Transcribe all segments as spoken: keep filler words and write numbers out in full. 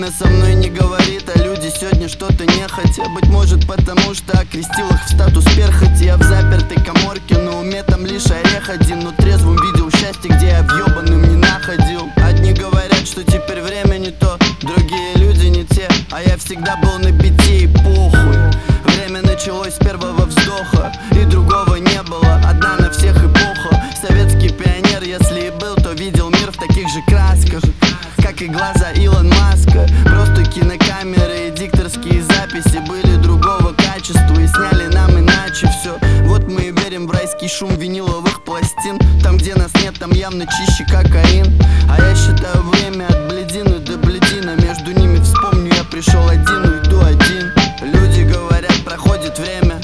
Время со мной не говорит, а люди сегодня что-то не хотят. Быть может потому, что окрестил их в статус перхоти. Я в запертой каморке, но уме там лишь орех один. Но трезвым видел счастье, где я въебаным не находил. Одни говорят, что теперь время не то, другие люди не те, а я всегда был на бите и похуй. Время началось с первого вздоха, и другого не было, одна на всех эпоха. Советский пионер, если и был, то видел мир в таких же красках, как и глаза Илон Маска. Просто кинокамеры и дикторские записи были другого качества и сняли нам иначе все. Вот мы и верим в райский шум виниловых пластин. Там, где нас нет, там явно чище кокаин. А я считаю время от бледины до бледина. Между ними вспомню, я пришел один, уйду один. Люди говорят, проходит время.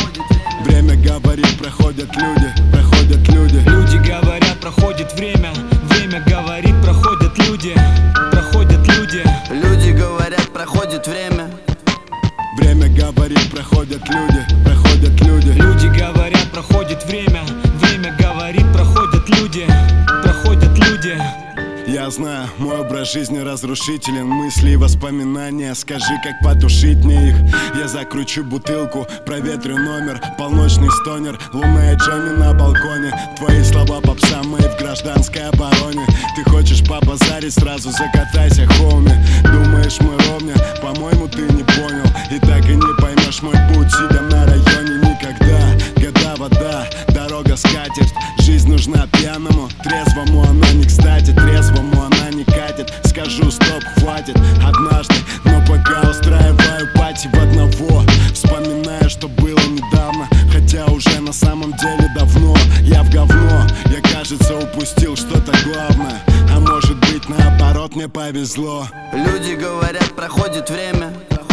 Время говорит, проходят люди, проходят люди. Люди говорят, проходит время. Время говорит, проходят люди, проходят люди. Люди говорят, проходит время. Время говорит, проходят люди, проходят люди. Люди говорят, проходит время. Время говорит, проходят люди, проходят люди. Я знаю, мой образ жизни разрушителен. Мысли и воспоминания, скажи, как потушить мне их. Я закручу бутылку, проветрю номер. Полночный стонер, луна и Джонни на балконе. Твои слова попса, мои в гражданской обороне. Ты хочешь побазарить, сразу закатайся, хоуми. Думаешь, мы ровня, по-моему, ты не понял. И так и не поймешь мой путь, сидя на районе никогда. Года, вода, дорога, скатерть. Жизнь нужна пьяному, трезвому она не кстати. Трезвому она не катит, скажу стоп, хватит однажды. Но пока устраиваю пати в одного, вспоминаю, что было недавно, хотя уже на самом деле давно. Я в говно, я, кажется, упустил что-то главное. А может быть, наоборот, мне повезло. Люди говорят, проходит время.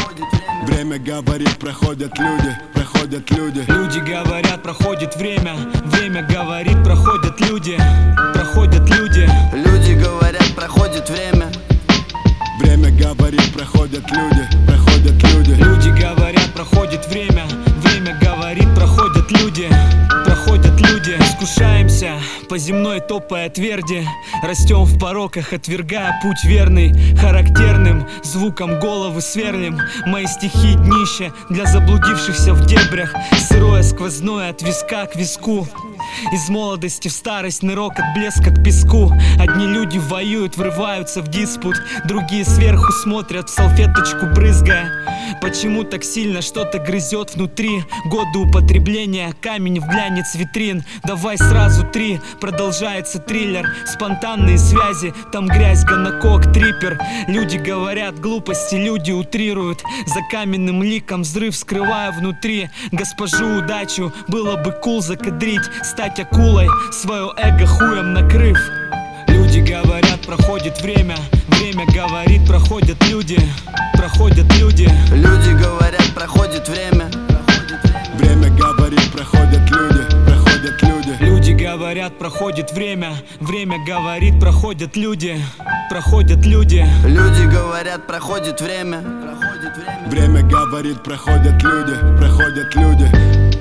Время говорит, проходят люди, проходят люди. Люди говорят, проходит время. Время говорит, проходят люди, проходят люди. Люди говорят, проходит время. Время говорит, проходят люди, проходят люди. Люди говорят, проходит время. Время говорит, проходят люди, проходят люди. Искушаемся по земной топая тверди. Растем в пороках, отвергая путь верный. Характерным звуком головы сверлим. Мои стихи днище для заблудившихся в дебрях. Сырое сквозное от виска к виску. Из молодости в старость нырок от блеска к песку. Одни люди воюют, врываются в диспут, другие сверху смотрят в салфеточку брызгая. Почему так сильно что-то грызет внутри? Годы употребления, камень в глянец витрин. Давай сразу три, продолжается триллер. Спонтанные связи, там грязь, гонокок, трипер. Люди говорят глупости, люди утрируют. За каменным ликом взрыв скрывая внутри. Госпожу удачу было бы кул закадрить, стать акулой, свое эго хуем накрыв. Люди говорят, проходит время. Время говорит, проходят люди, проходят люди. Люди говорят, проходит время. Время говорит, проходят люди, проходят люди. Люди говорят, проходит время. Время говорит, проходят люди, проходят люди. Люди говорят, проходит время. Время говорит, проходят люди, проходят люди.